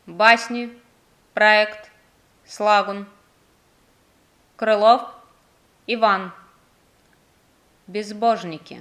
Басни. Проект. Слагун. Крылов Иван. Безбожники.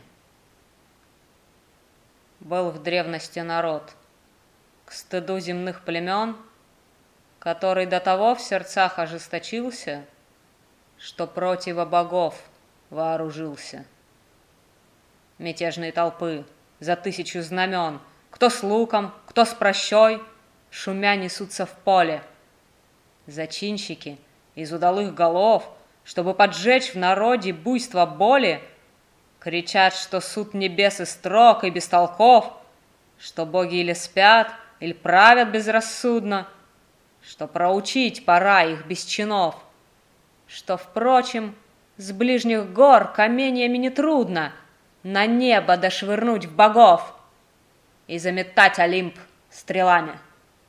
Был в древности народ, к стыду земных племен, который до того в сердцах ожесточился, что противо богов вооружился. Мятежные толпы за 1000 знамен, кто с луком, кто с прощой, шумя несутся в поле. Зачинщики из удалых голов, чтобы поджечь в народе буйство боли, кричат, что суд небес и строг, и бестолков, что боги или спят, или правят безрассудно, что проучить пора их без чинов, что, впрочем, с ближних гор каменьями нетрудно на небо дошвырнуть в богов и заметать Олимп стрелами.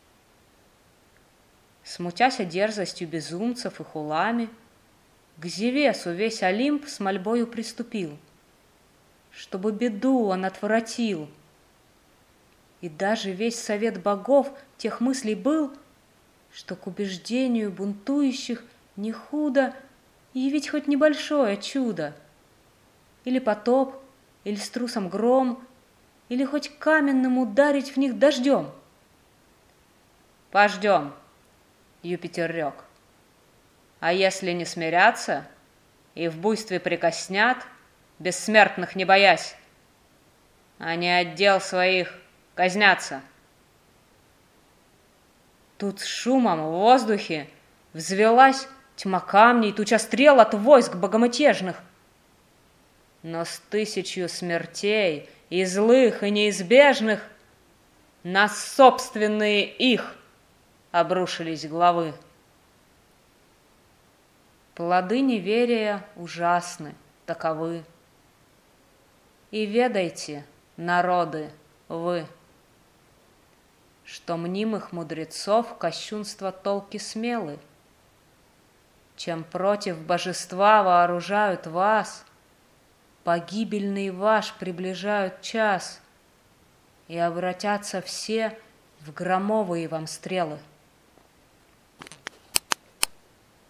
Смутяся дерзостью безумцев и хулами, к Зевесу весь Олимп с мольбою приступил, чтобы беду он отвратил. И даже весь совет богов тех мыслей был, что к убеждению бунтующих не худо явить хоть небольшое чудо. Или потоп, или с трусом гром, или хоть каменным ударить в них дождем. «Пождем», — Юпитер рек. «А если не смирятся и в буйстве прикоснят, бессмертных не боясь, они отдел своих казнятся». Тут с шумом в воздухе взвелась тьма камней, туча стрел от войск богомятежных. Но с 1000 смертей, и злых, и неизбежных, на собственные их обрушились главы. Плоды неверия ужасны, таковы. И ведайте, народы, вы, что мнимых мудрецов кощунства толки смелы, чем против божества вооружают вас, погибельный ваш приближают час, и обратятся все в громовые вам стрелы.